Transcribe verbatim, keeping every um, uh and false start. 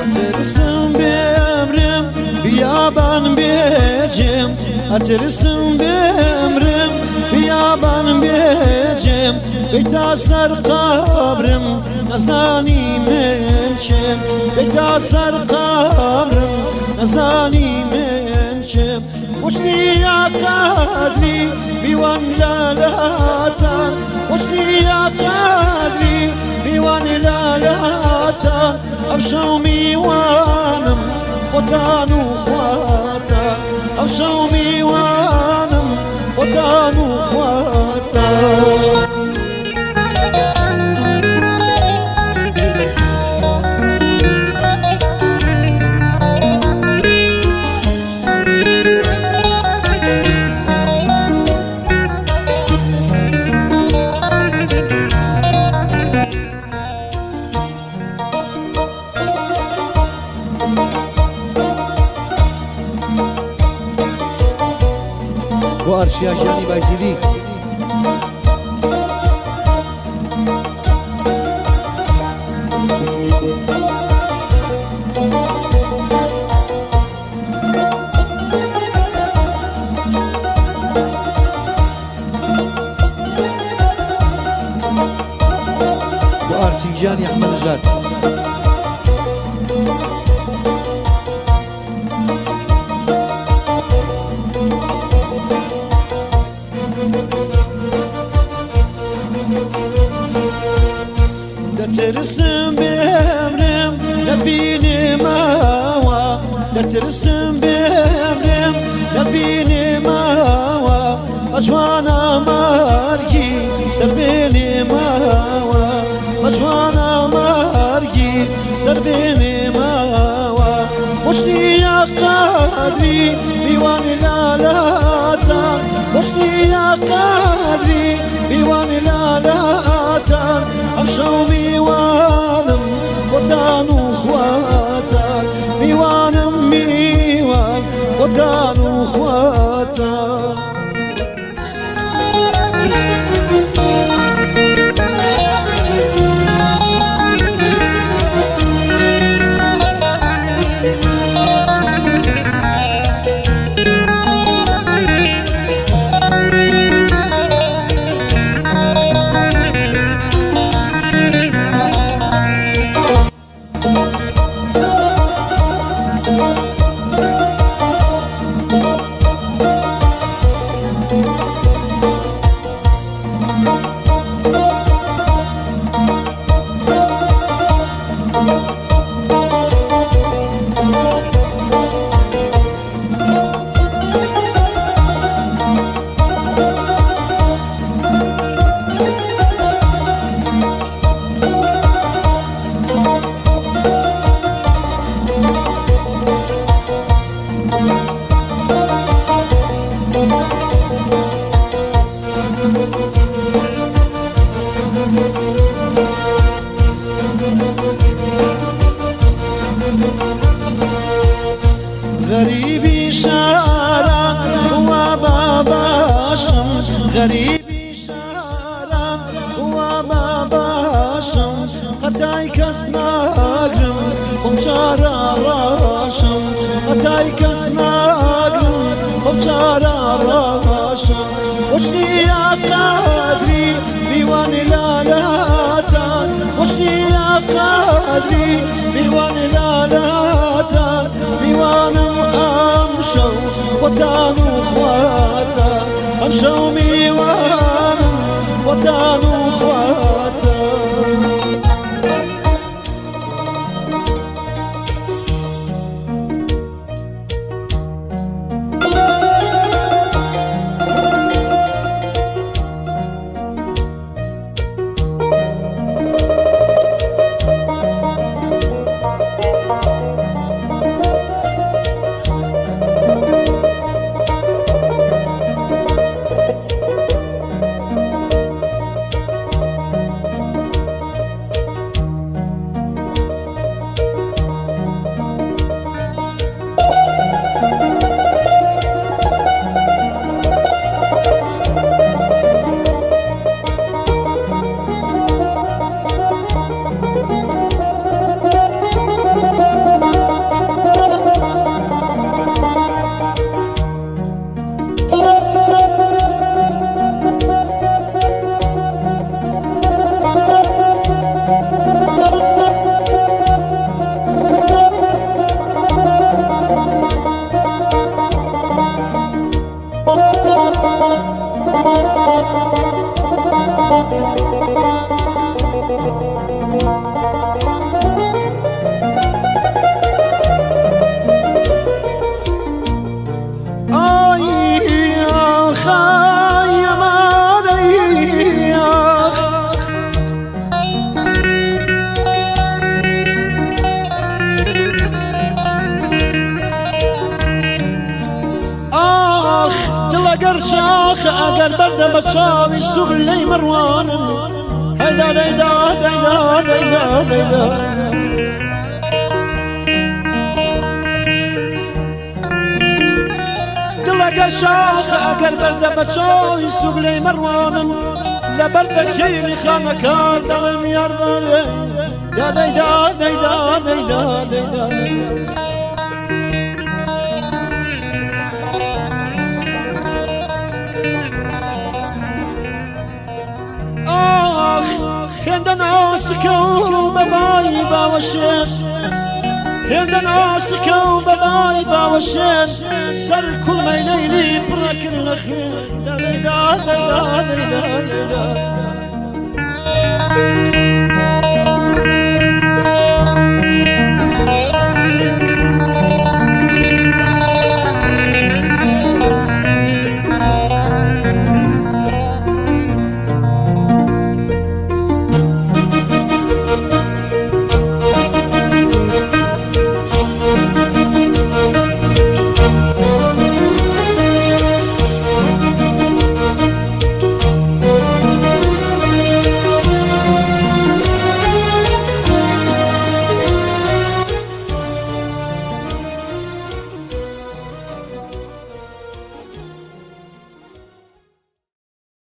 Atırısın bemrim biyaban becim, atırısın bemrim biyaban becim. Bektasar kabrim nazani mençem, bektasar kabrim nazani mençem. Hoşni ya kadri biwan lalatan, hoşni ya kadri biwan lalatan. أبشوا ميوانم ودان وخواتا، أبشوا ميوانم ودان وخواتا. وارشیا جانی بایزیدی وارتی جانی احمد نژاد ترسم بمرم نبيني ماوا، ترسم بمرم نبيني ماوا. أجوانا مارجي سربيني ماوا، أجوانا مارجي سربيني ماوا. وشني يا قادري بيوان لالاتا، وشني يا قادري بيوان لالاتا. أبشوا ميوانم ودان وخواتا، ميوانم ميوان ودان وخواتا. غريبي شارع وباباشم، غريبي شارع وباباشم. قداي كسناقرم ومشارع راشم، قداي كسناقرم ومشارع راشم. وشني يا قادري بيوان لالاتا، وشني يا قادري بيوان لالاتا. بيوانم أمشوا ودان وخواتا، أمشوا ميوانم ودان وخواتا. دڵەگەر شاخە ئەگەر بەردە بە چاوی سوگلەی مڕوانم هەیدا دەیدا دەیدا دەیدا دەیدا دڵەگەر شاخە ئەگەر بەردە بە چاوی سوگلەی مڕوانم لە بەردە خێری خانەکان دەڵێم یارمانێ دا دەیدا دەیدا دەیدا دەیدا هێندە ناسکە و بەبای باوەشێر هێندە ناسکە و بەبای باوەشێر سەر کوڵمەی لەیلی پڕەکرد لە خێر دەیدا دەیدا دەیدا دەیدا